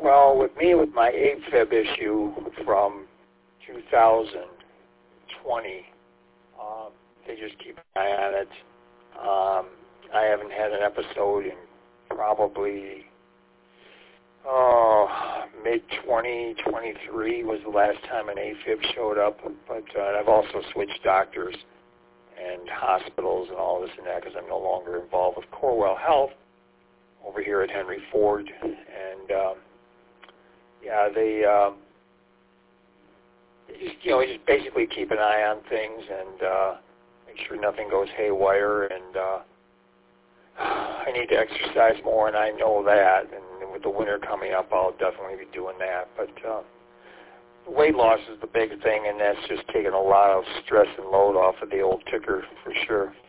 Well, with me, with my AFib issue from 2020, they just keep an eye on it. I haven't had an episode in probably mid-2023 was the last time an AFib showed up, but I've also switched doctors and hospitals and all this and that because I'm no longer involved with Corewell Health over here at Henry Ford, and they just basically keep an eye on things and make sure nothing goes haywire. And I need to exercise more, and I know that. And with the winter coming up, I'll definitely be doing that. But weight loss is the big thing, and that's just taking a lot of stress and load off of the old ticker for sure.